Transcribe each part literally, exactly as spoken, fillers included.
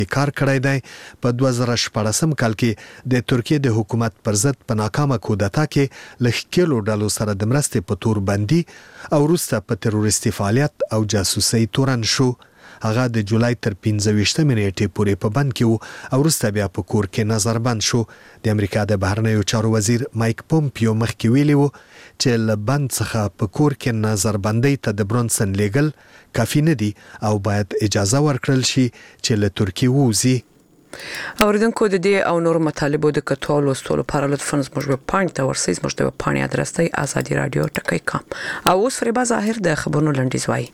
کار کړی دی. په دوه زره شپاړسم کال کې د ترکیې د حکومت پر ضد په ناکامه کودتا کې له ښکېلو ډلو سره د مرستې په تور بندي او وروسته په تروریستي فعالیت او جاسوسۍ تورن شو. هغه د جولای تر پنځه ویشتمې نیټې پورې په بند کې و او وروسته بیا په کور کې نظربند شو. د امریکا د بهرنیو چارو وزیر مایک پومپیو مخکې ویلي و چې له بند څخه په کور کې نظربندۍ ته د برونسن لیږل کافي نه دي او باید اجازه ورکړل شي چې له ترکیې ووځي. اوریدونکو د دې او نور مطالبو د کتو لوستلو لپاره لطفاً زموږ ویب پاڼې ته ورسئ. زموږ د ویب پاڼې ادرس دی ازادي رادیو ټکی کام. او اوس فریبا ظاهر د خبرونو لنډیز وایي.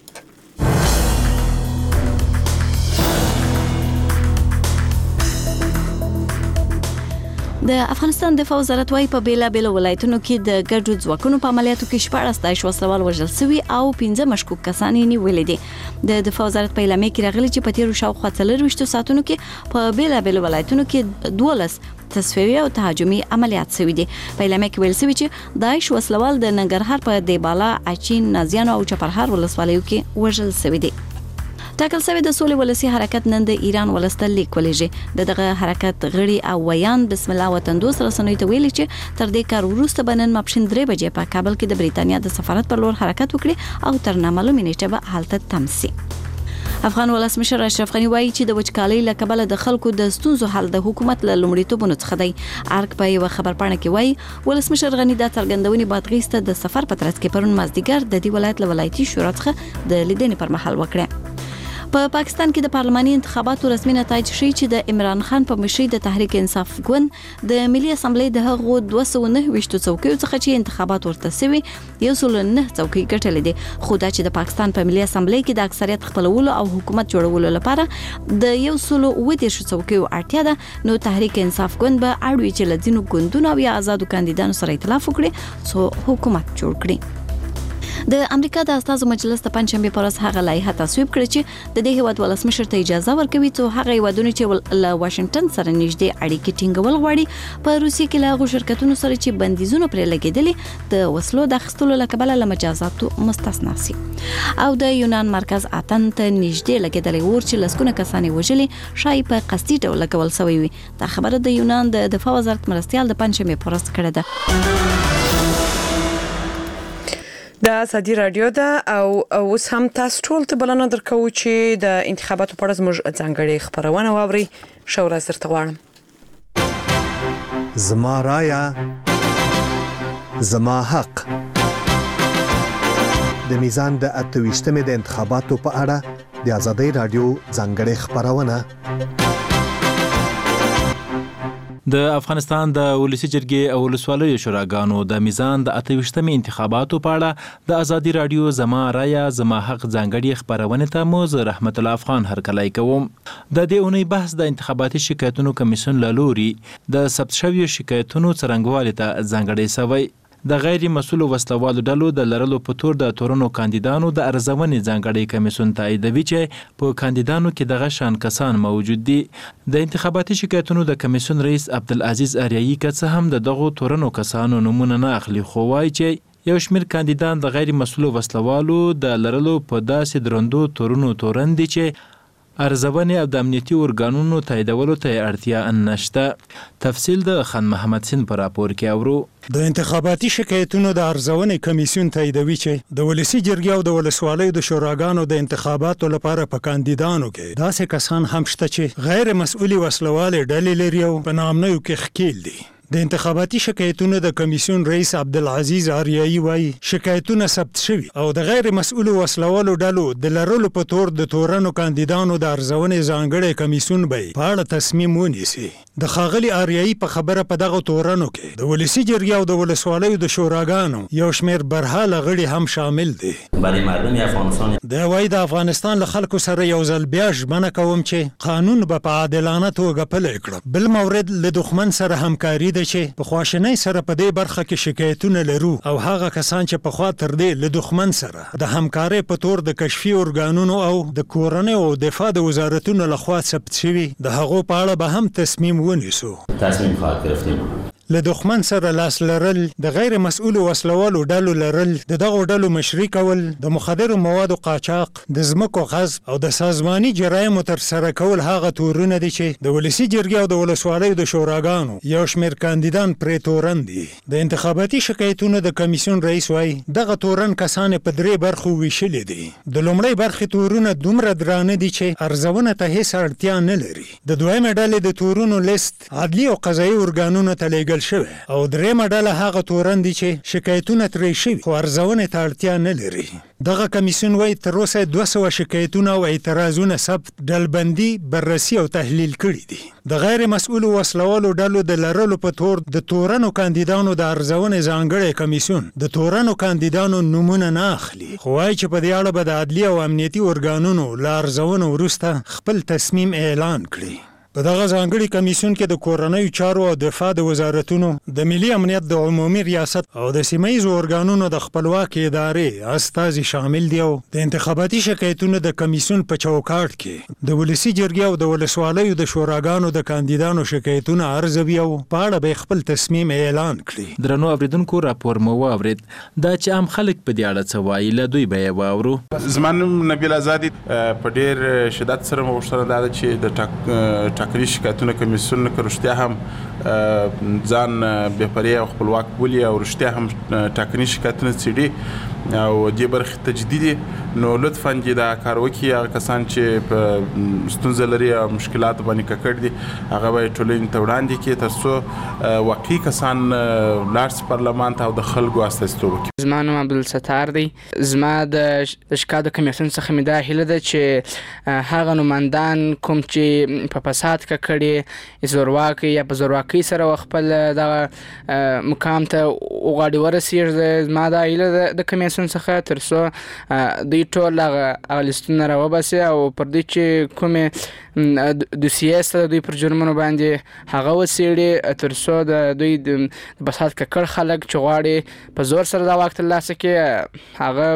د افغانستان دفاع وزارت وايي په بیلا بیل ولایتونو کې د ګډو ځواکونو په عملیاتو کې شپږ داعش وسلوال وژل شوي او پنځه مشکوک کسان یې نیولي دي. د دفاع وزارت په اعلامیه کې راغلي چې په تیرو شاوخوا څلورویشتو ساعتونو کې په بیلا بیل ولایتونو کې دولس تصفیوي او تهاجمي عملیات شوي دي. په اعلامیه کې ویل شوی چې داعش وسلوال د ننګرهار په دیبالا، اچین، نازیانو او چپرهار ولسوالیو کې وژل شوي دي. ټاکل شوی د سولې ولسی حرکت نن د ایران ولسته لیک ولېږي. د دغه حرکت غړي او ویان بسم الله وطن دوست رسنیو ته ویلي چې تر دې کار وروسته بنن ماپښین درې بجې په کابل کې د بریتانیا د سفارت پر لور حرکت وکړي او تر نامعلومه نیټه به حالت تم شي. افغان ولسمشر اشرف غنی وایي چې د وچکالۍ له کبله د خلکو د ستونزو حل د حکومت له لومړیتوبونو څخه دی. ارګ په یو خبرپاڼه کې وایي ولسمشر غنی د څرګندونې بادغیسته د سفر په ترڅ کې پرون مازدیګر د دې ولایت له ولایتي شورا څخه د لیدنې پر مهال وکړه. په پا پاکستان کې د پارلماني انتخاباتو رسمي نتایج ښیي چې د عمران خان په مشرۍ د تحریک انصاف ګوند د ملي اسمبلی د هغو دوه سوه نهه ویشت څوکیو څخه چې انتخابات ورته شوي یو سل نه څوکۍ ګټلې دي. خو دا چې د پاکستان په ملي اسمبلی کې د اکثریت خپلولو او حکومت جوړولو لپاره د یو سل اوه دېرش څوکیو اړتیا ده، نو تحریک انصاف ګوند به اړ وي چې له ځینو ګوندونو او یا آزادو کاندیدانو سره ائتلاف وکړي څو حکومت جوړ کړي. د امریکا د استازو مجلس د پنځشنبه پر ورځ هغه لایحه تصویب کړه چې د دې هیواد ولسمشر ته اجازه ورکوي چې هغه هیوادونه چې له واشنگټن سره نږدې اړیکې ټینګول غواړي په روسیې کې له هغو شرکتونو سره چې بندیزونه پرې لګېدلي د وسلو د اخیستلو له کبله له مجازاتو مستثنا شي. او د یونان مرکز اتن ته نږدې لګېدلی اور چې لسګونه کسان یې وژلي ښایي په قصدي ډول لګول شوی وي. دا خبره د یونان د دفاع وزارت مرستیال د پنځشنبه پر ورځ کړې ده. د ازادي رادیو ده او اوس هم تاسو ټول ته بلنه درکو چې د انتخاباتو په اړه زموږ ځانګړي خبرونه واوري. ښه ورځ درته غواړم. زما رايه زما حق. د میزان د اته ویشتمې د انتخاباتو په اړه د ازادي رادیو ځانګړي خبرونه. د افغانستان د ولسی جرګې او ولسوالیو شوراګانو د میزان د اته ویشتمې انتخاباتو په اړه د ازادي رادیو زما رايه زما حق ځانګړي خبرونه ته مو زه رحمت الله افغان هرکلی کوم. د دې اونۍ بحث د انتخاباتي شکایتونو کمیسیون له لوري د ثبت شویو شکایتونو څرنګوالي ته ځانګړی شوی. د غیر مسؤل وسلوالو ډلو د لرلو په تور د تورنو کاندیدانو د ارزونې ځانګړي کمیسیون تاییدوي چې په کاندیدانو کې دغه شان کسان موجود دي. د انتخاباتي شکایتونو د کمیسیون رئیس عبدالعزیز اریایي که څه هم د دغو تورنو کسانو نومونه نه اخلي، خو وایي چې یو شمېر کاندیدان د غیر مسؤل وسلوالو د لرلو په داسې درندو تورنو تورن دي چې ارزونې او د امنیتي ارګانونو تاییدولو ته اړتیا نشته. تفصیل د خان محمد سین په راپور کې اورو. د انتخاباتي شکایتونو د ارزونې کمیسیون تاییدوي چې د ولسی جرګې او د ولسوالیو د شوراګانو د انتخاباتو لپاره په کاندیدانو کې داسې کسان هم شته چې غیر مسؤلي وسلوالې ډلې لري او په نامنیو کې ښکیل دي. د انتخاباتي شکایتونو د کمیسیون رئیس عبدالعزیز اریایي وایي شکایتونه ثبت شوي او د غیر مسؤل وسلوالو ډلو د لرلو په تور د تورنو کاندیدانو د ارزونې ځانګړی کمیسیون به په اړه تصمیم ونیسي. د ښاغلي اریایي په خبره په دغه تورنو کې د ولسی جرګې او د ولسوالیو د شوراګانو یو شمېر برحاله غړي هم شامل دي. برای مردم افغانستان د وایي د افغانستان له خلکو سره یو ځل بیا ژمنه کوم چې قانون به په عادلانه توګه پلی کړم. بل مورد له دښمن سره همکاري ده چې په خواشنۍ سره په دې برخه کې شکایتونه لرو او هغه کسان چې په خوا تر دې له دښمن سره د همکارۍ په تور د کشفي ارګانونو او د کورنۍ او دفاع د وزارتونو لخوا ثبت شوي د هغو په اړه به هم تصمیم ونیسو. تصمیم خواهد گرفتیم. له دښمن سره لاس لرل، د غیر مسؤل وسلوالو ډلو لرل، د دغو ډلو مشري کول، د مخدرو موادو قاچاق، د ځمکو غصب او د سازماني جرایمو ترسره کول هغه تورونه دي چې د ولسي جرګې او د ولسوالیو د شوراګانو یو شمېر کاندیدان پرې تورن دي. د انتخاباتي شکایتونو د کمیسیون رئیس وایي دغه تورن کسان په درې برخو ویشلي دي. د لومړۍ برخې تورونه دومره درانه دي چې ارزونه ته هیڅ اړتیا نه لري. د دویمې ډلې د تورونو لیست عدلي او قضایي ارګانونو ته لیږل شوی او درېیمه ډله هغه تورن دي چې شکایتونه ترې شوي خو ارزونې ته اړتیا نه لري. دغه کمیسیون وایي تر اوسه دوه سوه شکایتونه او اعتراضونه ثبت، ډلبندي، بررسي او تحلیل کړي دي. د غیر مسؤلو وسلوالو ډلو د لرلو په تور د تورنو کاندیدانو د ارزونې ځانګړی کمیسیون د تورنو کاندیدانو نومونه نه اخلي، خو وایي چې په دې اړه به د عدلي او امنیتي ارګانونو له ارزونو وروسته خپل تصمیم اعلان کړي. په دغه ځانګړي کمیسیون کې د کورنیو چارو او دفاع د وزارتونو، د ملي امنیت د عمومي ریاست او د سیمه ییزو ارګانونو د خپلواکې ادارې استازي شامل دي او د انتخاباتي شکایتونو د کمیسیون په چوکاټ کې د ولسي جرګې او د ولسوالیو د شوراګانو د کاندیدانو شکایتونه ارزوي او په اړه به خپل تصمیم اعلان کړي. درنو اوریدونکو راپور مو واورید دا چې عام خلک په دې اړه څه وایي، له دوی به یې واورو. زما نوم نبیل ازادي. په ډېر شدت سره مو غوښتنه دا ده چې د ټاک ټاکلي شکایتونو کمیسیون که رښتیا هم ځان بېپرې او خپلواک بولي او رښتیا هم ټاکني شکایتونه څېړي او دې برخې تجدیدي، نو لطفاً چې دا کار وکړي. هغه کسان چې په ستونزه لري او مشکلاتو باندې ککړ دي هغه به یې ټولنې ته وړاندې کړي تر څو واقعي کسان لاړ شي پارلمان ته او د خلکو استازیتوب وکړي. زما نوم عبدالستار دی. زما د شکایت کمیسیون څخه مې دا هیله ده چې هغه نمایندان کوم چې په فساد ککړې زورواکي یا په زورواکۍ سره خپل دغه مقام ته وغواړي ورسېږي، زما دا هیله ده د کمیسیون څخه تر څو دوی ټول هغه لیستونه راوباسي او پر دوی چې کومې دوسیې شته دوی پر جرمونو باندې هغه وڅېړي تر څو د دوی د فساد ککړ خلک چې غواړي په زور سره دا واک ترلاسه کړي هغه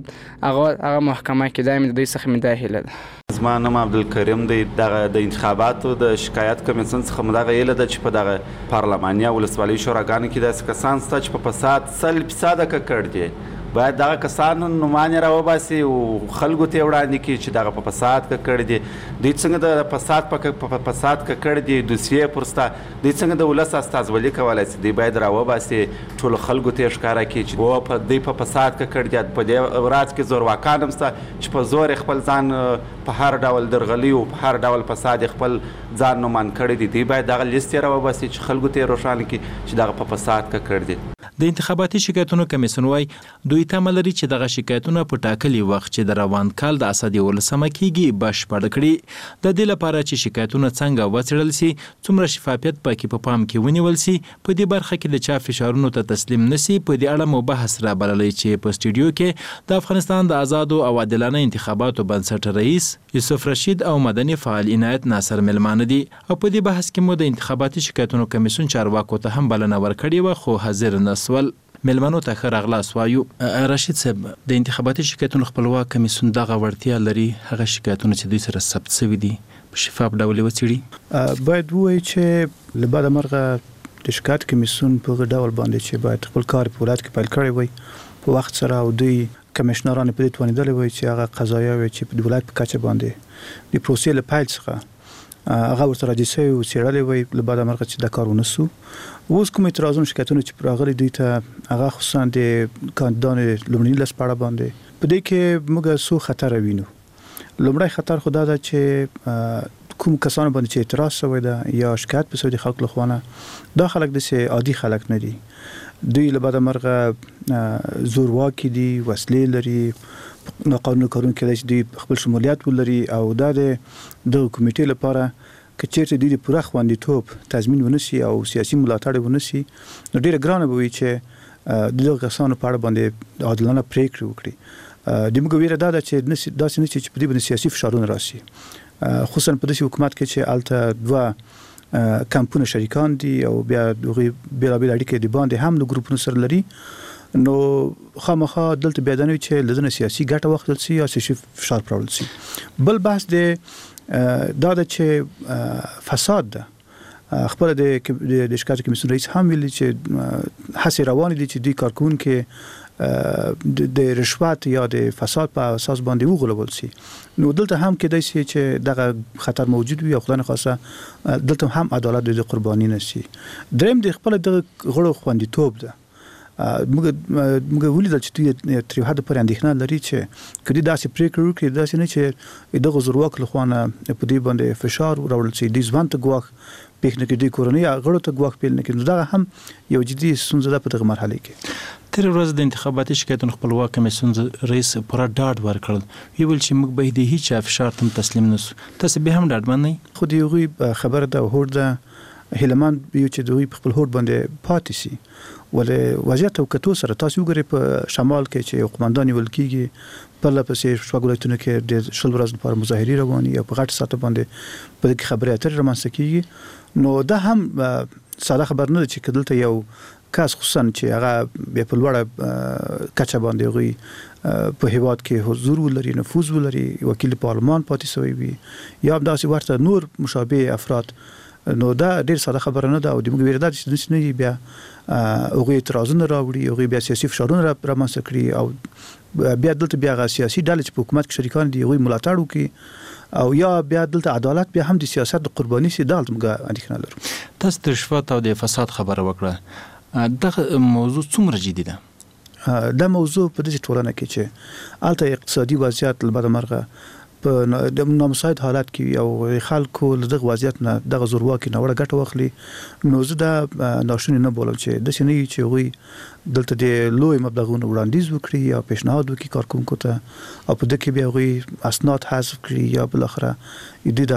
هغه محکمه کې. دا مې د دوی څخه مې دا هیله ده. زما نوم عبدالکریم دی. دغه د انتخاباتو د شکایت کمیسیون څخه مو دغه هیله ده چې په دغه پارلماني او ولسوالي شوراګانو کې داسې کسان شته چې په فساد سل فیصده ککړ دي، باید دغه کسان نومانې راوباسي او خلکو ته وړاندې کړي چې دغه په فساد ککړ دي. دوی څنګه د فساد په فساد ککړ دي دوسیې پرسته، دوی څنګه د ولس استازولي کولی شي؟ دوی باید راوباسي ټولو خلکو ته یې ښکاره کړي چې و په دوی په فساد ککړ دي. په دې ورځ کې زورواکان هم شته چې په زور خپل ځان په هر ډول درغلي او په هر ډول فساد خپل ځان نومان کړی دي. دوی باید دغه لیست یې راوباسي چې خلکو ته یې روښانه کړي چې دغه په فساد ککړ دي. د انتخاباتي شکایتونو کمیسیون وایي دوی تمه لري چې دغه شکایتونه په ټاکلي وخت چې د روان کال د اسد یولسمه کېږي بشپړ کړي. د دې لپاره چې شکایتونه څنګه وڅېړل سي، څومره شفافیت پکې په پام کې ونیول سي، په دې برخه کې د چا فشارونو ته تسلیم نسی، په دې اړه مو بحث را بللی چې په سټوډیو کې د افغانستان د آزادو او عادلانه انتخاباتو بنسټ رئیس یوسف رشید او مدني فعال عنایت ناصر ملمانه دي. او په دې بحث کې مو د انتخاباتي شکایتونو کمیسیون چارواکو ته هم بلنه ورکړې وه خو حاضر نه سول. ملمنو ته ښه راغلاست وایو. رشید صاحب، د انتخاباتي شکایتونو خپلواک کمیسیون دغه وړتیا لري هغه شکایتونه چې دوی سره ثبت شوي دي په شفاف ډول وڅېړي؟ باید ووایي چې له بعده مرغه د شکایت کمیسیون په هغه ډول باندې چې باید خپل کار په ولایت کې پیل کړی وای په وخت سره او دوی کمیشنران په دې توانېدلی وای چې هغه قضایاوې چې په ولایت په کچه باندې د پروسې له پیل څخه هغه ورته راجع شوي او څېړلی وای، له بعده مرغه چې دا کار ونه سو. اوس کوم اعتراضونه شکایتونه چې راغلي دوی ته هغه خصوصا د کاندیدانو لومړني لیست په اړه باندې په دې کې موږ څو خطر وینو. لومړی خطر خو دا ده چې کوم کسانو باندې چې اعتراض شوی ده یا شکایت په شوی د خلکو لخوا نه، دا خلک داسې عادي خلک نه دي. دوی له بعده مرغه زورواکي دي، وسلې لري، ناقانونه کارونه کېدای شي دوی خپل شمولیت ولري او دا د دغه کمیټې لپاره که چیرته دوی د پوره خوندیتوب تضمین ونشي او سیاسي ملاتړ ونشي نو ډېره ګرانه به وي چې د دغو کسانو په اړه باندې عادلانه پرېکړې وکړي. د موږ ویره دا ده چې داسې نه چې په دې باندې سیاسي فشارونه راشي، خصوصا په داسې حکومت کې چې هلته دوه کمپونه شریکان دي او بیا دغوی بېلابېل اړیکې د باندې هم د ګروپونو سره لري، نو خامخا دلته بیا دا نه وي چې له ده نه سیاسي ګټه واخیستل سي یا سیاسي فشار پراوړل سي. بل بحث د دا ده چې فساد ده خپل د د شکایت کمیسیون رئیس هم ویلي چې هڅې روانې دي چې دوی کارکونکو د رشوت یا د فساد په اساس باندې وغولول شي. نو دلته هم کېدای شي چې دغه خطر موجود وي او خدای نخواسته دلته هم عدالت د قرباني نشي. دریم د خپل د غړو خوندیتوب ده. موږ موږ ولیدل چې دوی تر حد پورې اندېښنه لري چې کدي داسې پریکړه وکړي داسې نه چې دغه زورواک له خوانه په دې باندې فشار راوړل شي د ځوان ته ګواښ پېښ نه کړي د کورنۍ غړو ته ګواښ پیل نه کړي. دا هم یو جدي ستونزه ده په دغه مرحله کې. تر ورځ د انتخاباتي شکایتونو خپلواک کمیسیون رئیس پوره ډاډ ورکړل ویل چې موږ به د هیڅ فشار ته تسلیم نشو. تاسو به هم ډاډمن نه خو دی غوي خبره ده هوډ ده هلمان یو چې دوی په خپل هوډ باندې پاتې شي. ولې وضعیت او کتو سره تاسو وګورئ په شمال کې چې قومندان ویل کیږي په لپسې شپږ ولایتونو کې د شل ورځې لپاره مظاهرې روانې او په غټ ساته باندې په دې خبرې اترې رامنځته کیږي. نو دا هم ساده خبر نه ده چې کدلته یو کس خصوصا چې هغه په لوړه کچه باندې غوي په هیواد کې حضور ولري نفوذ ولري وکیل پارلمان پاتې شوی وي یا داسې ورته نور مشابه افراد. نو دا ډیر ساده خبره نه ده او د موږ ویره ده چې نه بیا هغه اعتراضونه راوړي هغه بیا سیاسي فشارونه رامنځته کړي او بیا دلته بیا سیاسي ډلې چې په حکومت کې شریکان دي هغه ملاتړ وکړي او یا بیا دلته عدالت بیا هم د سیاست د قرباني سي دالت موږ اندېښنه لرو. تاسو د رشوت او د فساد خبره وکړه. دغه موضوع څومره جدي ده؟ دا موضوع په دې ټولنه کې چې الته اقتصادي وضعیت لبد مرغه په نامساعد حالت کې او خلکو دغه وضعیت نه دغه زورواکي نه وړه ګټه واخلي. نو زه دا ناشونی نه بولم چې د شنی چې وي دلته د لوی مبلغونو وړاندیز وکړي یا پیشنهاد وکړي کارکونکو ته او په دغه کې بیا وي اسناد حذف کړي یا بل اخره دې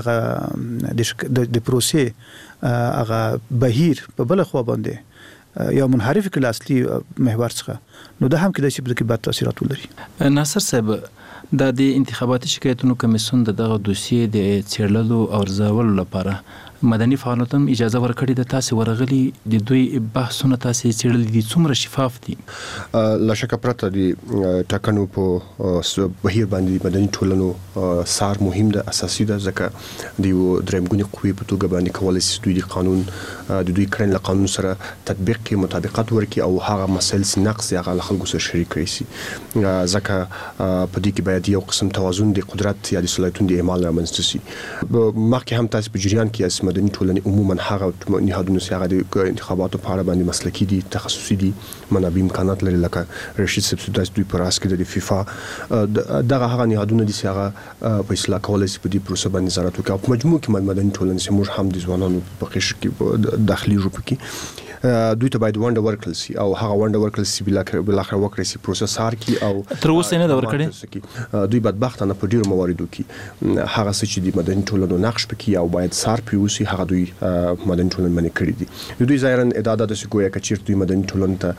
دغه د پروسې هغه بهیر په بل خو باندې یا منحرف کله اصلي محور څخه نو دا هم کېدای شي په دې کې بد تاثیرات ولري. ناصر صاحب د د انتخاباتي شکایتونو کمیسیون دغه دوسیې د څېړلو او ارزولو لپاره مدني فعالیتونو هم اجازه ورکړې ده. تاسو ورغلي د دوی بحثونه تاسو څېړل دي څومره شفاف دي؟ لا شک پرته د ټاکنو په بهیر باندې مدني ټولنو سار مهم ده اساسي ده ځکه د یو درېمګونی قوې په توګه باندې کولای شي دوی د قانون د دوی کړن له قانون سره تطبیق کې مطابقت ورکړي او هغه مسایل چې نقص هغه له خلکو سره شریک کړي شي ځکه په دې کې باید یو قسم توازن د قدرت یا د صلاحیتونو د اعمال رامنځته شي. مخکې هم تاسو په جریان کې اس مدني ټولنې عموما هغه نهادونه چې هغه د انتخاباتو په اړه باندې مسلکي دي تخصصي دي منابع امکانات لري لکه رشید سبسیډایز دوی په راس کې د فیفا دغه هغه نهادونه دي چې هغه په اصلاح کولای شي په دې پروسه باندې نظارت وکړي او په مجموع کې مدني ټولنې چې موږ هم د ځوانانو په قشر کې داخلي جوړ کې دوی ته باید ونډه ورکړل شي او هغه ونډه ورکړل شي بل اخر وکړي شي پروسس هار کی او تر اوسه نه دا ورکړي. دوی بدبختانه په ډیرو مواردو کې هغه څه چې د مدني ټولنو نقش پکې او باید سار پیوسي هغه دوی مدني ټولنه باندې کړی دي. دوی ظاهرا ادعا ده چې ګویا کچیر دوی مدني ټولنه ته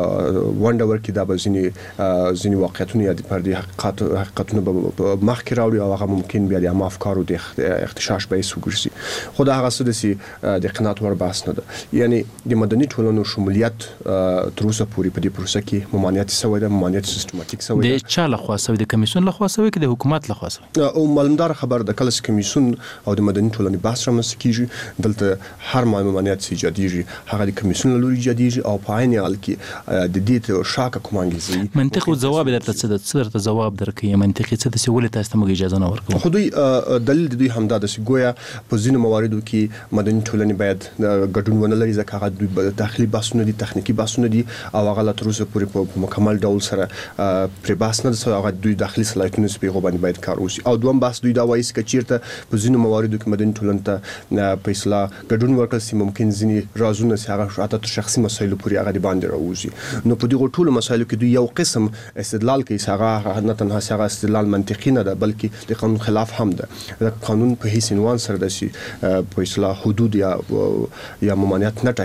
ونډه ورکړي دا به ځینې ځینې واقعیتونه یا د پردي حقیقت حقیقتونه به مخکې راوړي او هغه ممکن بیا د عامه افکارو د اختشاش به وګرځي. خو دا هغه څه د سي د قناعت ور بحث نه ده. یعنی د مدني ټولنو شمولیت تر اوسه پورې په دې پروسه کې ممانعت شوی ده ممانعت سیستماتیک شوی ده. د چا لخوا شوی د کمیسیون لخوا شوی کې د حکومت لخوا شوی او معلومدار خبر د کله چې کمیسیون او د مدني ټولنې بحث رامنځته کیږي دلته هر ممانعت چې ایجادیږي هغه د کمیسیون له لوري ایجادیږي او په عین حال کې د دې ته شاکه کوم انګلیسي منطقي ځواب درته څه د څه درته ځواب درکې منطقي څه د سولې تاسو ته موږ اجازه نه ورکوم. خو دوی دلیل دوی همدا د ګویا په ځینو مواردو کې مدني ټولنې باید ګډون ونه لري ځکه هغه دوی داخلي بحثونه دي تخنیکی بحثونه دي او هغه لا تر اوسه پورې په مکمل ډول سره پرې بحث نه ده هغه دوی داخلي صلاحیتونه سپیغو باندې باید کار وشي. او دوم بحث دوی دا وایي چې چیرته په ځینو مواردو کې مدني ټولنه ته په اصلاح ګډون ورکړل شي ممکن ځینې رازونه چې هغه حتی تر شخصي مسایلو پورې هغه باندې راوځي. نو په دغه ټولو مسایلو کې دوی یو قسم استدلال کوي چې هغه نه تنها هغه استدلال منطقي نه ده بلکې د قانون خلاف هم ده. قانون په هیڅ عنوان سره د په اصلاح حدود یا یا ممانعت نه ټاکي چې مدني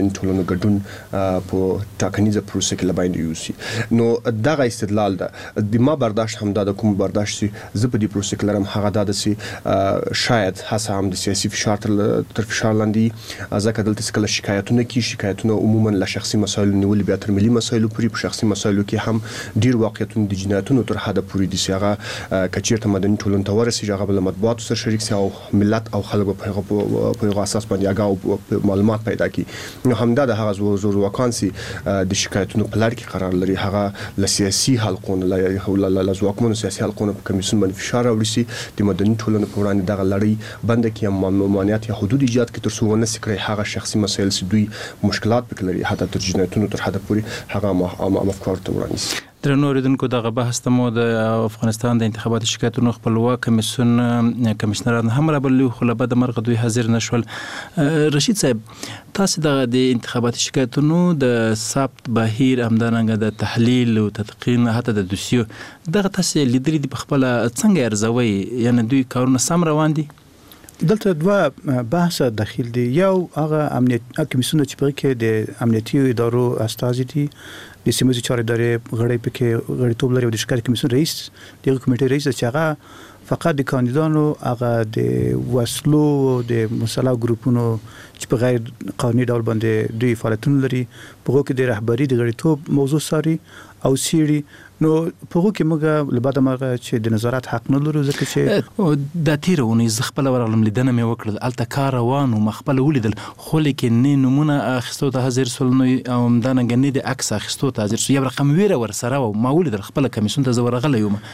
مدني ټولنو ګډون په ټاکنیزه پروسه کې لباندې یوسي. نو دغه استدلال ده د ما برداشت هم دا د کوم برداشت سي زه په دې پروسه کې لرم هغه دا سي شاید هڅه هم د سیاسي فشار تر فشار لاندې ځکه دلته کله شکایتونه کی شکایتونه عموما له شخصي مسایلو نیول بیا تر ملي مسایلو پورې په شخصي مسایلو کې هم ډیر واقعیتونه د جنایتونو تر حده پورې دي چې هغه کچیرته مدني ټولنه ته ورسیږي هغه بل مطبوعاتو سره شریک سي او ملت او خلکو په هغه په هغه اساس باندې هغه معلومات پیدا کی. نو همدا د هغه زور زور وکانسي د شکایتونو په لړ کې قرار لري هغه له سیاسي حلقونو له ځواکمنو سیاسي حلقونو په کمیسیون باندې فشار راوړي د مدني ټولنو په وړاندې دغه لړۍ بند کړي ممانعت یا حدود ایجاد کړي تر څو ونه سکري هغه شخصي مسایل چې دوی مشکلات پکې لري حتی تر جنایتونو تر حد پورې هغه افکار ته وړاندې. درنو اوریدونکو دغه بحث ته مو د افغانستان د انتخاباتي شکایتونو خپلواک کمیسیون کمشنران هم رابللي خو له بده مرغه دوی حاضر نشول. رشید صاحب تاسو دغه د انتخاباتي شکایتونو د ثبت بهیر همدارنګه د تحلیل او تدقیق حتی د دوسیو دغه تاسو لیدلي دي په خپل څنګه ارزوي یعنی دوی کارونه سم روان دي؟ دلته دوه بحث داخل دي. یو هغه امنیت کمیسیون چې په کې د امنیتي ادارو استازي دي د سیمه چارې ادارې غړي پکې غړیتوب لري او د شکایت کمیسیون رئیس د کمیټې رئیس چې هغه فقط د کاندیدانو هغه د وسلو د مسلح ګروپونو چې په غیر قانوني ډول باندې دوی فعالیتونه لري په هغه کې د رهبری د غړیتوب موضوع ساري او سیړي. نو په هغه کې موږ لباده مرغه چې د نظارت حق نه لرو ځکه چې د تیرونی ز خپل ورغلم لیدنه مې وکړل الته کار روان او مخبل ولیدل خو لیکن نه نمونه اخستو ته حاضر سول نو او مدانګ نه د عکس اخستو ته حاضر یو رقم ویره ور سره او ما ولیدل خپل کمیسیون ته زور غل یم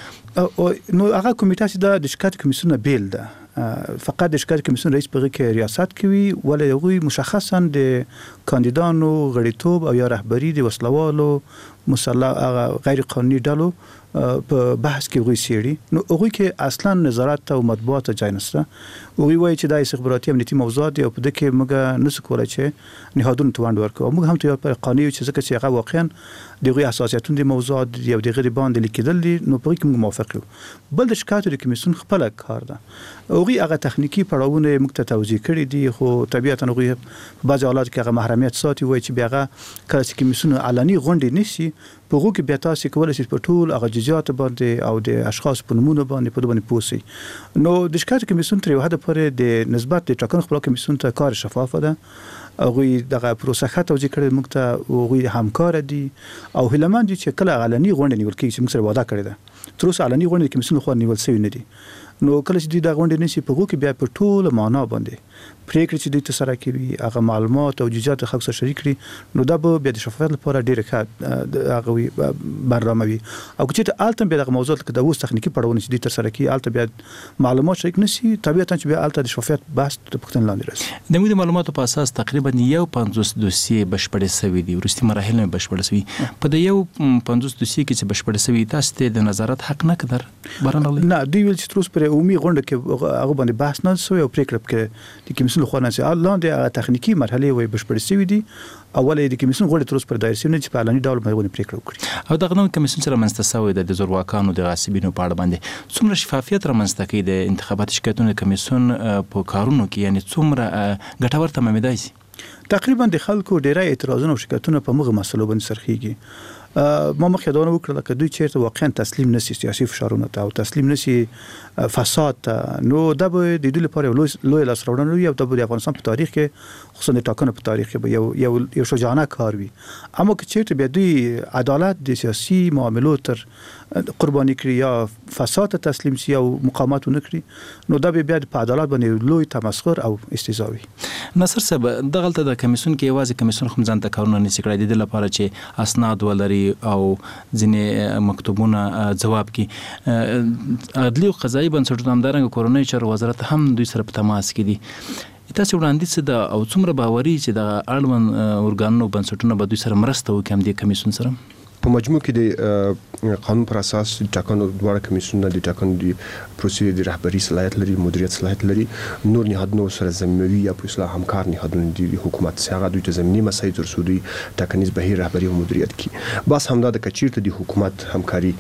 نو هغه کمیټه چې د شکایت کمیسیون بیل ده فقط د شکایت کمیسیون رئیس په کې ریاست کوي ولې هغه مشخصا د کاندیدانو غړیتوب او یا رهبری د وسلوالو مسلح غیر قانوني ډلو په بحث کې غوي سیړي. نو هغه کې اصلا نظارت او مطبوعات ځای نشته. هغه وایي چې د استخباراتي امنیتي موضوعات او په دې کې موږ نس کولای چې نهادونو ته وړاندې ورکو موږ هم ته په قانوني چې ځکه چې هغه واقعا دغه اساسیاتونه د موضوعات یو د غیر باندې لیکدل دي نو په کې موږ موافق یو. بل د شکایت د کمیسیون خپل کار ده هغه هغه تخنیکی پړاوونه موږ ته توضیح کړی دي خو طبيعتا هغه په بعض حالات کې هغه محرمیت ساتي وایي چې بیا کله چې کمیسیون علني غونډې نشي په هغه کې بیا تاسو کولای شئ په ټول هغه جزئیات باندې او د اشخاص په نمونه باندې په باندې پوسی. نو د شکایت کمیسیون تر یو حد پورې د نسبت د ټاکنو خپل کمیسیون ته کار شفافه ده هغه دغه پروسه خاطر توجیه کړي موږ ته هغه همکار دي او هلمند چې کله علني غونډه نیول کیږي چې موږ سره وعده کړی ده تر اوسه علني غونډه کمیسیون خو نیول شوی نه دي. نو کله چې د غونډې نشي په هغه کې بیا په ټول معنا باندې پریکړې چې د تسره کوي هغه معلومات او جزئیات خلک سره شریک کړي نو دا به بیا د شفافیت لپاره ډیره ښه هغه برنامه وي او چې الته بیا د موضوعات کې د اوس تخنیکی پړاوونه چې د تسره کوي الته بیا معلومات شریک نشي طبيعتا چې بیا الته د شفافیت بحث د پښتون لاندې راځي. د موږ معلوماتو په اساس تقریبا یو پنځوس دوسیې بشپړې شوې دي ورستي مراحل نه بشپړې شوې په د یو پنځوس دوسیې کې چې بشپړې شوې تاسو ته د نظارت حق نه کړر برنامه نه دی ویل چې تر اوسه پر عمومي غونډه کې هغه باندې بحث نه شوی او پریکړه کې د کمیسیون خو نه سي لاندې تخنیکی مرحله وي بشپړې شوې دي اولې د کمیسیون غونډه تر اوسه پر دایر سیمه چې په اعلاني ډول باندې پریکړه وکړي او دغه نو کمیسیون سره منځته شوی د زورواکانو د غاصبینو په اړه باندې څومره شفافیت را منځته کوي د انتخاباتي شکایتونو کمیسیون په کارونو کې یعنی څومره ګټور تمامېدای شي؟ تقریبا د خلکو ډیره اعتراضونه او شکایتونه په مغه مسلو باندې سرخیږي. ما مخکې دا وکړه چې دوی چیرته واقعا تسلیم نشي سیاسي فشارونه ته او تسلیم نشي فساد نو دا به د دوی لپاره لوی لوی لاس راوړنه وي او د افغانستان په تاریخ کې خصوصا د ټاکنو په تاریخ کې یو یو یو شجاعانه کار وي. اما که چیرته به دوی عدالت د سیاسي معاملو تر قرباني کړی یا فساد تسلیم شي او مقاومت ونکړي نو دا به بیا په عدالت باندې لوی تمسخر او استهزاء وي. نصر صاحب دغلطه د کمیسیون کې یوازې کمیسیون خو ځان ته کارونه نشي کړی د لپاره چې اسناد ولري او ځینې مکتوبونه جواب کی عدلی او قضایي بنسټونه همدارنګه کورونی چارو وزارت هم دوی سره په تماس کې دي. تاسو وړاندیز د او څومره باوري چې د اړوند اورګانونو بنسټونه به دوی سره مرسته وکړي د کمیسیون سره؟ په مجموع کې د قانون پر اساس ټاکنو دواړه کمیسیونونه د ټاکنو د پروسې د رهبری صلاحیت لري، مدیریت صلاحیت لري. نور نهادونه سره زمینوي یا په اصطلاح همکار نهادونه دي د حکومت څخه دوی ته زمینی مسایل تر څو دوی ټاکنیز بهیر رهبری او مدیریت کی. بس همدا د کچیرته د حکومت همکاري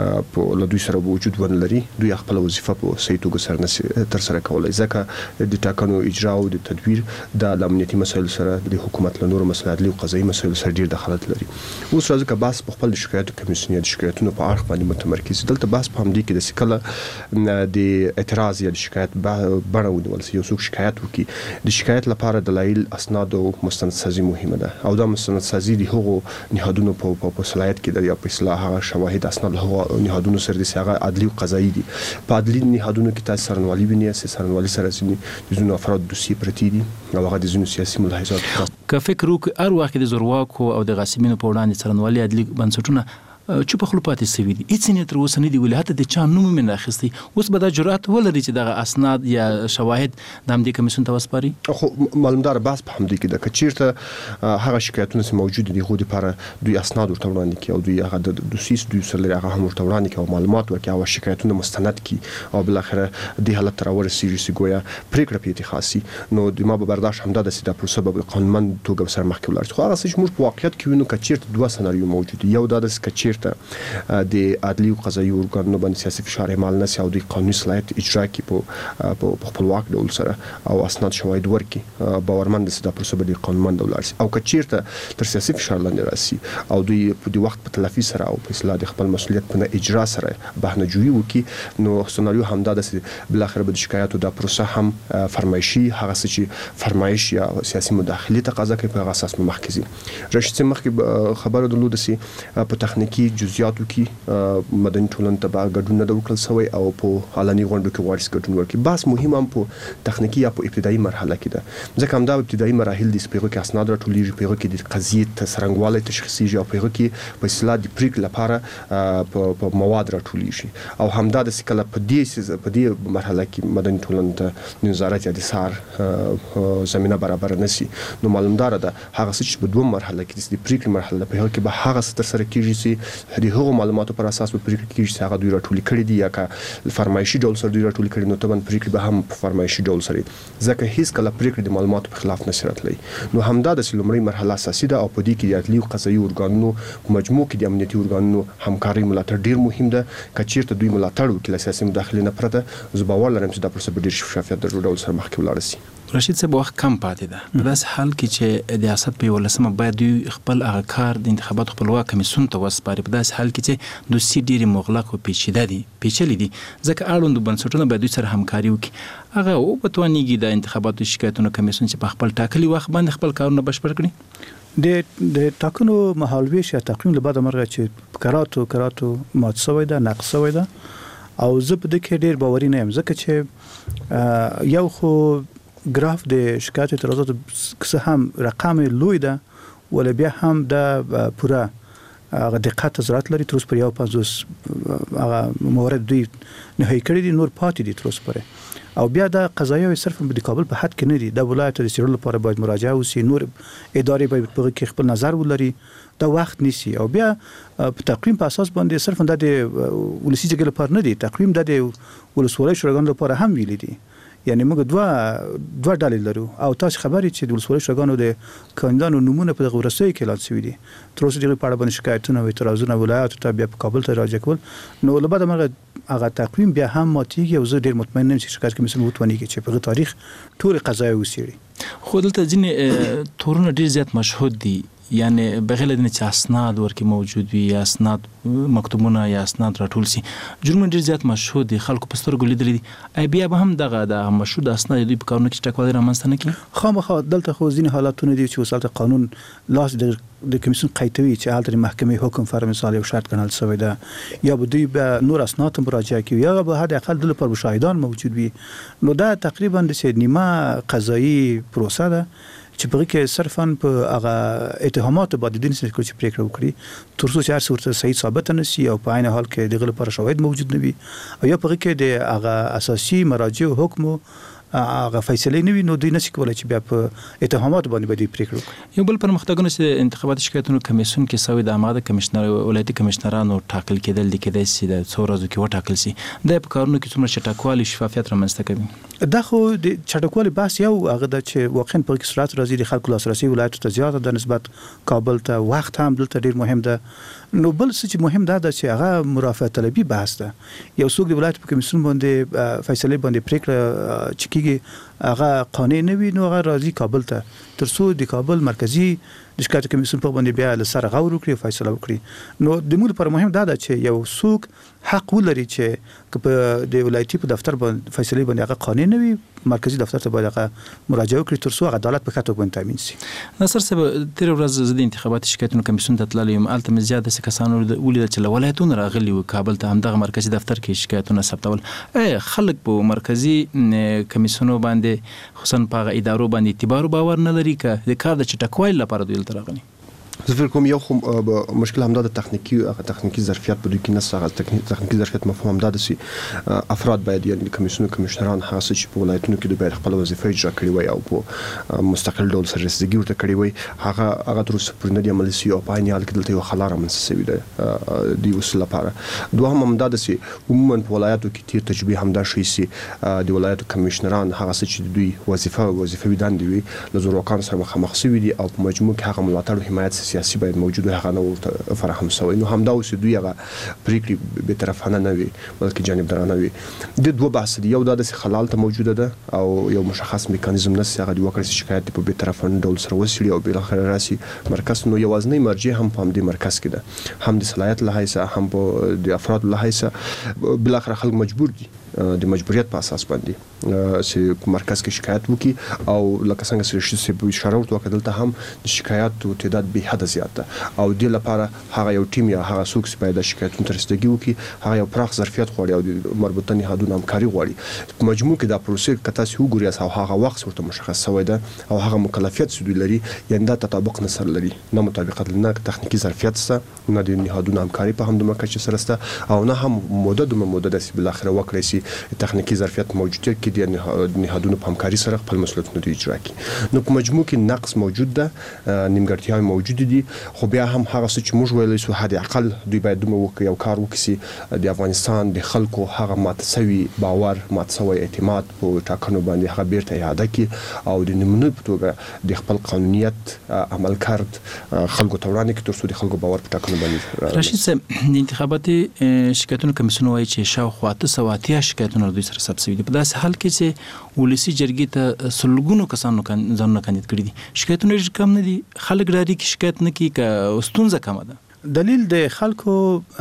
په لدوی سره وجود ونه لري، دوی خپل وظیفه په صحیح توګه سره نه تر سره کولای، ځکه د ټاکنو اجرا او د تدویر د امنیتي مسایل سره د حکومت له نورو مسایل او قضایي مسایل سره ډیر دخالت لري. اوس راځي که بس په خپل شکایت کمیسیون د شکایتونو په اړه باندې متمرکز دلته بس په همدې کې د سکله د اعتراض یا د شکایت بڼه ونیول شي. یو څوک شکایت وکړي، د شکایت لپاره دلایل، اسناد او مستندسازي مهمه ده، او دا مستندسازي د هغو نهادونو په په صلاحیت کې د یا په اصطلاح هغه شواهد اسناد هغو نهادونو سره د هغه عدلي او قضایي دي. په عدلي نهادونو کې تاسو سرنوالي ویني، سرنوالي سره د ځینو افراد دوسیې پرتې دي او هغه د ځینو سیاسي ملاحظات. که فکر وکړو هر وخت د زورواکو او د غاصبینو په وړاندې څرنوالي عدلي بنسټونه چوپ خلو پاتې سوي دي، هیڅ نه تر اوسه نه دی ویل، حتی د چا نوم هم نه اخیستی. اوس به دا جرأت ولري چې دغه اسناد یا شواهد د همدې کمیسیون ته وسپاري؟ خو معلومدار بحث په همدې کې ده که چیرته هغه شکایتونه چې موجود دي هغو دپاره دوی اسناد ورته وړاندې کړي او دوی هغه د دوسیس دوی سره لري هغه هم ورته وړاندې کړي او معلومات ورکړي او شکایتونه مستند کړي او بالاخره دې حالت ته راورسېږي چې ګویا پرېکړه پرې اتخاذ شي. نو د ما به برداشت همدا ده چې دا پروسه به په قانونمند توګه سره مخکې ولاړ شي. خو هغه څه چې موږ په واقعیت کې وینو که چیرته دوه سناریو موجود دي، یو دا ده چې که چیرته د عدلي او قضایي ارګانونو باندې سیاسي فشار اعمال نشي او د قانوني صلاحیت اجرا کې په په خپلواک ډول سره او اسناد شواهد ورکړي، باورمند چې دا پروسه به د قانونمند ولاړ شي. او که چیرته تر سیاسي فشار لاندې راسي او دوی په دې وخت په تلافي سره او په اصلاح د خپل مسؤلیت په اجرا سره بهانه جوړي وکړي، نو سناریو همدا ده چې بالاخره به د شکایاتو دا پروسه هم فرمایشي هغه څه چې فرمایش یا سیاسي مداخله تقاضا کوي په هغه اساس مخکې ځي. راشد مخکې خبره درلوده چې په تخنیکی جزئیاتو کې مدني ټولنې ته به ګډون نه ده وکړل سوی او په علني غونډو کې غواړي ګډون وکړي. بس مهم هم په تخنیکی یا په ابتدایي مرحله کې ده، ځکه همدا ابتدایي مراحل دي چې په هغو کې اسناد راټولیږي، په هغو کې د قضیې څرنګوالی تشخیصیږي او په هغو کې په اصطلاح د پریکړې لپاره په مواد راټولیږي. او همدا د کله په دې په دې مرحله کې مدني ټولنې ته د نظارت یا د څار زمینه برابر نشي، نو معلومدار ده هغه څه چې په دوه مرحله کې د پریکړې مرحله په هغو کې به هغه څه ترسره کېږي چې د هغو معلوماتو پر اساس په پریکړه کې چې هغه دوی راټولې کړي دي یا که فرمایشي ډول سره دوی راټولې کړي، نو طبعا پریکړه به هم په فرمایشي ډول سره، ځکه هیڅ کله پریکړه د معلوماتو په خلاف نشي راتلی. نو همدا د لومړۍ مرحله اساسي ده او په دې کې د عدلي او قضایي ارګانونو په مجموع کې د امنیتي ارګانونو همکاري ملاتړ ډیر مهم ده. که چیرته دوی ملاتړ وکړي سیاسي مداخله نه پرته، زه باور لرم چې دا پروسه به ډیر شفافیت در ډول سره مخکې ولاړ شي. رشید صاحب وخت کم پاتې ده، په داسې حال کې چې د ریاست په یولسمه باید دوی خپل هغه کار د انتخاباتو خپلواک کمیسیون ته وسپاري، په داسې حال کې چې دوسیې ډېرې مغلق او پیچیده دي پیچلي دي، ځکه اړوندو بنسټونه باید دوی سره همکاري وکړي. هغه وبتوانېږي د انتخاباتو شکایتونو کمیسیون چې په خپل ټاکلي وخت باندې خپل کارونه بشپړ کړي. د د ټاکنو مهالویش یا تقویم له بعد مرغه چې کراتو کراتو مات شوی ده، نقص شوی ده، او زه په دې کې ډېر باوري نه یم، ځکه چې یو خو ګراف د شکایت اعتراضات څه هم رقم لوی ده ولا بیا هم د پوره هغه دقت ضرورت لري. تر اوسه پر یو پنځوس هغه موارد دوی نهایی کړي دي، نور پاتې دي تر اوسه پورې، او بیا د قضایي صرف د کابل په حد کې نه دي، د ولایت د څېړلو لپاره باید مراجعه وشي، نور ادارې باید په کې خپل نظر ولري، دا وخت نیسي. او بیا په تقویم په اساس باندې صرف د ولسی جګړې لپاره نه دي، تقویم د ولسوالۍ شوراګانو لپاره هم ویلي دي. یعنی موږ دوه دوه ډلې لرو او تاسو خبرې چې د ولسوالۍ شوراګانو د کاندیدانو نمونه په دغه ورسوي کې اعلان شوي دي، تر اوسه دغه په اړه باندې شکایتونه او اعتراضونه ولایتو ته بیا په کابل ته راجع کول، نو له بعد مرغه هغه تقویم بیا هم ماتیږي او زه ډېر مطمئن یم چې شکایت کمیسیون وتوانیږي چې په تاریخ ټول قضایي وسیړي. خو دلته ځینې تورونه ډېر زیات مشهود دي، یعنی بغیر د چې اسناد ورکې موجود وي یا اسناد مکتوبونه یا اسناد راټول شي، جرمونه ډېر زیات مشهود دي، خلکو په سترګو لیدلي دي. ای بیا به هم دغه د مشهود اسناد دوی په کارونو کې ټکوالی رامنځته نه کړي؟ خامخا دلته خو ځینې حالتونه دي چې وسالت قانون لاس د د کمیسیون قیدوي چې هلته د محکمې حکم فر مثال یو شرط ګڼل شوی ده، یا به دوی به نور اسناد مراجعه کوي یا به حد اقل د لپاره شاهدان موجود وي. نو دا تقریبا د نیمه قضایي پروسه ده چې په کې صرفاً په هغه اتهامات باندې د نسل کوچ پریکړه وکړي، تر څو چې هر څه ورته صحیح ثابت نه شي او په عین حال کې دغه لپاره شواهد موجود نه وي، او یا په کې د هغه اساسي مراجع حکم هغه فیصله نه وي نو دوی نشي کولای چې بیا په اتهامات باندې باندې پریکړه وکړي. یو بل پرمختګونه چې انتخابات شکایتونو کمیسیون کې سوي د آماده کمشنر ولایتي کمشنرانو ټاکل کېدل د کېدای شي د څو ورځو کې وټاکل شي د په کارونو کې څومره چټکوالي شفافیت رامنځته کوي. دا خو د چټکوالي بحث یو هغه د چې واقعا په کې سرعت راځي د خلکو لاسرسي ولایت ته زیاته د نسبت کابل ته وخت هم دلته ډیر مهم ده. نو بل څه چې مهم ده چې هغه مرافعه طلبي بحث ده. یو څوک د ولایت په کمیسیون باندې فیصله باندې پریکړه چکیږي هغه قانوني نه وي نو هغه راځي کابل ته ترڅو د کابل مرکزی د شکایت کمیسیون په باندې بیا له سره غور وکړي فیصله وکړي. نو د موږ لپاره مهم ده چې یو څوک حق ولري چې په د ولایتي په دفتر باندې فیصله باندې هغه قانوني نه وي مرکزی دفتر ته باید هغه مراجعه وکړي ترڅو عدالت په خاطر باندې تامین شي. نصر صاحب تیر ورځ د انتخاباتي شکایتونو کمیسیون ته تللی یم الته زیاده کسانو ولید چې له ولایتونو راغلي و کابل ته همدغه مرکزی دفتر کې شکایتونه ثبتول. خلک په مرکزی کمیسیونو باندې خصوصا په ادارو باندې اعتبار او باور نه لري که د کار د چټکوالي لپاره دوی تل راغلي. زه فکر کوم یو خو مشکل همدا د تخنیکی هغه تخنیکی ظرفیت په دوی کې نه هغه تخنیکی ظرفیت مفهوم همدا د سي افراد باید یعنی کمیسیون کمیشنران هغه چې په ولایتونو کې د باید خپل وظیفه اجرا کړي وي او په مستقل ډول سره رسیدګي ورته کړي وي هغه هغه تر اوسه پورې نه دی عملي سي او په عین حال کې دلته یو خلاره منسسوي ده دی وسله لپاره. دوهم همدا د سي عموما په ولایتو کې تیر تجربه همدا شي سي د ولایتو کمیشنران هغه چې دوی وظیفه وظیفه ودان دی له زورواکان سره مخامخ شوي دي او په مجموع کې هغه ملاتړ او حمایت سیاسي باید موجود وي هغه نو فراهم شوی. نو همدا اوس دوی هغه پریکړې به طرفانه نه وي بلکې جانبدارانه وي. د دوه بحث دی یو د خلال ته موجوده ده او یو مشخص میکانیزم نشي هغه د وکړې شکایت په به طرفانه ډول سره وسیړي او بل اخر راسي مرکز نو یوازنی مرجع هم په دې مرکز کې ده هم د صلاحیت له حیث هم په د افراد له حیث بل اخر خلک مجبور دي د مجبوریت په اساس باندې چې مرکز کې شکایت وکړي او لکه څنګه چې شې په اشاره ورته وکړل ته هم د شکایت او تعداد به حد زیات ده او د لپاره هغه یو ټیم یا هغه څوک چې باید شکایتونه ترستګي وکړي هغه یو پراخ ظرفیت غواړي او د مربوطه نهادونو همکاري غواړي. په مجموع کې دا پروسه کته چې وګوري او هغه وخت ورته مشخص شوی ده او هغه مکلفیت چې دوی لري یعنی دا تطابق نه سره لري نه مطابقت نه تخنیکی ظرفیت سره نه د نهادونو همکاري په هم د مرکز سره سره او نه هم مدد مدد چې بل اخر وکړي شي تخنیکی ظرفیت موجودیت کې د نهادونو په همکاري سره خپل مسؤلیتونه اجرا کوي. نو په مجموع کې نقص موجود ده نیمګړتیاوې موجود دي خو بیا هم هغه څه چې موږ ویلای شو حد اقل دوی باید دومره وکړي او کار وکړي د افغانستان د خلکو هغه ماتسوي باور ماتسوي اعتماد په ټاکنو باندې هغه بیرته اعاده کړي او د نمونه په توګه د خپل قانونیت عمل کړد خلکو ته وړاندې کړي ترڅو د خلکو باور په ټاکنو باندې راشد صاحب د انتخاباتي شکایتونو کمیسیون وايي چې شاوخوا اته سوه اتیا شکایتونه دوی سره ثبت شوي دي. په داسې حال کې چې ولسي جرګې ته سلګونو کسانو ځانونه کاندید کړي دي شکایتونه ډېر کم نه دي خلک لري کې شکایت نه کوي که ستونزه کمه ده. دلیل د خلکو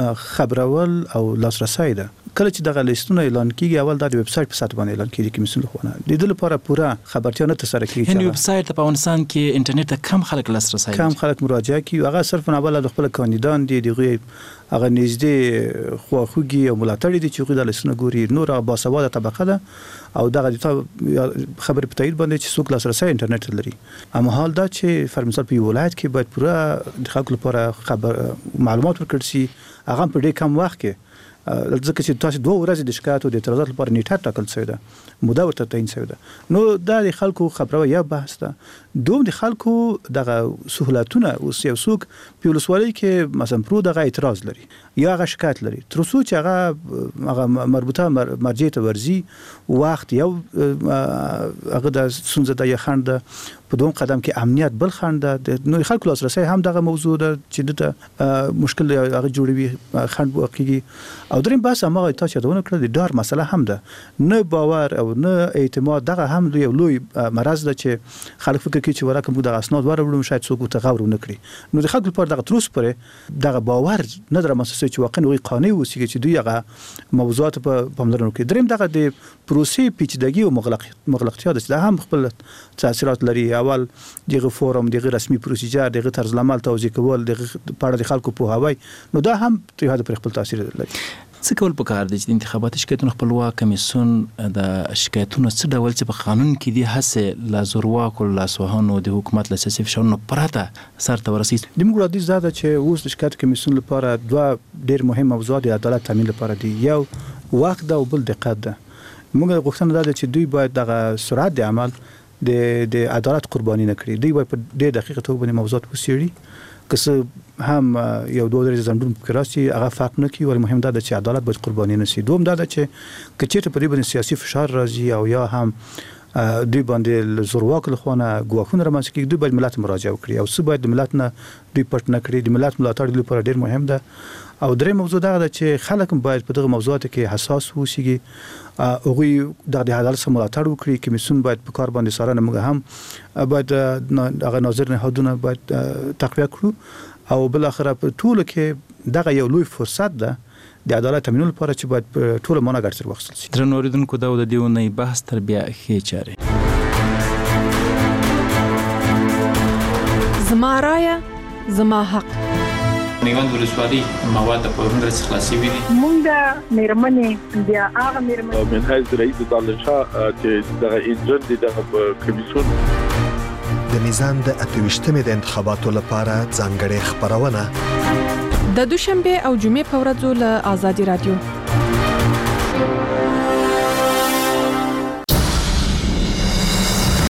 خبرول او لاسرسي ده. کله چې دغه لیستونه اعلان کیږي اول د ویب سټ په سات باندې اعلان کیږي کمیسیون لخوا د دې لپاره پوره خبرتیا نه تسره کیږي. یعنی ویب سټ په افغانستان کې انټرنیټ ته کم خلک لاسرسي کم خلک مراجعه کوي هغه صرف نه بل د خپل کاندیدان دي دغه هغه نږدې خواخوږي او ملاتړي دي چې د لیستونه ګوري نور باسواده طبقه ده او دغه خبر په تایید باندې چې څوک لاسرسي انټرنیټ لري. اما حال دا چې فر مثال په ولایت کې باید پوره د خلکو لپاره خبر معلومات ورکړي شي هغه په ډېر کم وخت کې ځکه چې تاسو دوه ورځې د شکایت او د اعتراضات لپاره نیټه ټاکل شوی ده موده ورته تعین شوی ده. نو دا د خلکو خبره یا بحث ده دوم د خلکو دغه سہولتونه او یو څوک په ولسوالۍ کې مثلا پرو دغه اعتراض لري یا هغه شکایت لري تر څو چې هغه هغه مربوطه مرجع ته ورزي وخت یو هغه د سنځه د یخند په دوم قدم کې امنیت بل خنده نو خلکو لاسرسي هم دغه موضوع ده چې د مشکل هغه جوړوي خند وکړي او دریم بحث هغه تاسو ته ونه کړل د ډار مسله هم ده نه باور او نه اعتماد دغه هم یو لوی مرض ده چې خلک فکر کوي چې ورکه موږ د اسناد ورولم شاید څوک ته غوړ نه کړي نو د خلکو لپاره دغه تروس پرې دغه باور نه در مسله چې واقعا وي قانوني وسیږي چې دوی هغه موضوعات په پاملرنه کوي. دریم دغه د پروسې پیچیدګي او مغلقتیا ده چې دا هم خپل تاثیرات لري. اول دغه فورم دغه رسمي پروسیجر دغه طرز العمل توضیح کول دغه پاره د خلکو په هواي نو دا هم ته هدا پر خپل تاثیر لري. څه کول پکار دي چې د انتخاباتي شکایتونو خپلواک کمیسیون د شکایتونو څه ډول چې په قانون کې دي هڅه لا زورواکو لاسوهانو د حکومت له سیاسي فشارونو پرته سر ته ورسي. دیموکراتیک زده چې اوس د شکایت کمیسیون لپاره دوه ډېر مهم موضوعات د عدالت تامین لپاره دي یو وخت او بل دقت ده. موږ غوښتنه ده چې دوی باید دغه سرعت د عمل د د عدالت قرباني نه کړي. دوی باید په ډېر دقیقه توګه باندې موضوعات وڅېړي، که هم یو دوه درې زندون په راسي هغه فرق نه کوي، ولې مهم ده چې عدالت باید قرباني نه شي. دوم دا ده چې کچېته په دې باندې سیاسي فشار راځي او یا هم دوی باندې زورواک له خونه ګواښونه رامنځته کیږي، دوی باید ملت مراجعه وکړي او څه باید د ملت نه دوی پټ نه کړي. د ملت ملاتړ دوی لپاره ډېر مهم ده. او درې موضوع دا ده چې خلک باید په دغه موضوعاتو کې حساس اوسېږي، هغوی د عدالت سره ملاتړ وکړي. کمیسیون باید په کار باندې څارنه موږ هم باید هغه ناظر نهادونه باید تقویه کړو او بل اخر په ټولو کې دغه یو لوی فرصت ده د عدالت تامین لپاره چې باید په ټولو مونږ ګډ سره وخصل شي. درنو اوریدونکو دا د دیونې بحث تر بیا ښې چارې. زما رایه زما حق. میوند ولسوالۍ مواد په ورنګ سره خلاصي وي. مونږ د میرمنې بیا هغه میرمنې من حیث رئیس دالشاه چې دغه ایجنټ د کمیسیون د میزان د اتويشتمې د انتخاباتو لپاره ځانګړې خبرونه د دوشنبه او جمعې په ورځو له آزادي رادیو